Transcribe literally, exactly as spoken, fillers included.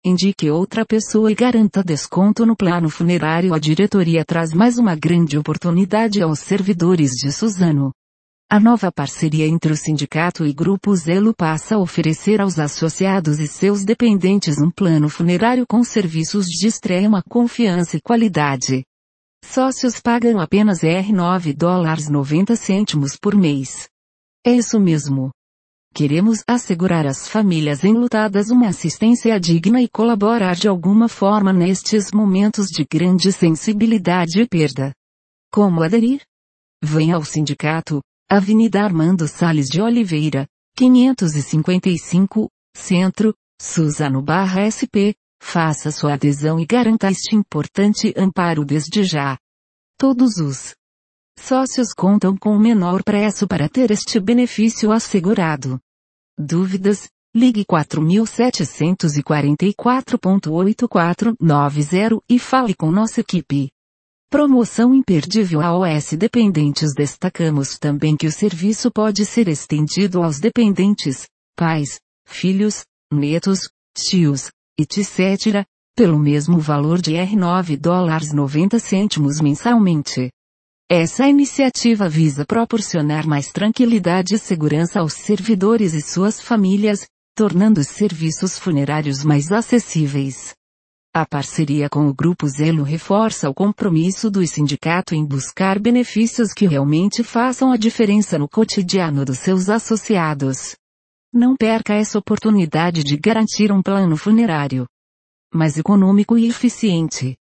Indique outra pessoa e garanta desconto no plano funerário. A diretoria traz mais uma grande oportunidade aos servidores de Suzano. A nova parceria entre o sindicato e Grupo Zelo passa a oferecer aos associados e seus dependentes um plano funerário com serviços de extrema confiança e qualidade. Sócios pagam apenas R nove dólares e noventa centavos por mês. É isso mesmo. Queremos assegurar às famílias enlutadas uma assistência digna e colaborar de alguma forma nestes momentos de grande sensibilidade e perda. Como aderir? Venha ao sindicato, Avenida Armando Salles de Oliveira, quinhentos e cinquenta e cinco, Centro, Suzano barra S P, faça sua adesão e garanta este importante amparo desde já. Todos os sócios contam com o menor preço para ter este benefício assegurado. Dúvidas? Ligue quatro sete quatro quatro, oito quatro nove zero e fale com nossa equipe. Promoção imperdível aos dependentes. Destacamos também que o serviço pode ser estendido aos dependentes, pais, filhos, netos, tios, etcétera, pelo mesmo valor de R nove dólares e noventa centavos mensalmente. Essa iniciativa visa proporcionar mais tranquilidade e segurança aos servidores e suas famílias, tornando os serviços funerários mais acessíveis. A parceria com o Grupo Zelo reforça o compromisso do sindicato em buscar benefícios que realmente façam a diferença no cotidiano dos seus associados. Não perca essa oportunidade de garantir um plano funerário mais econômico e eficiente.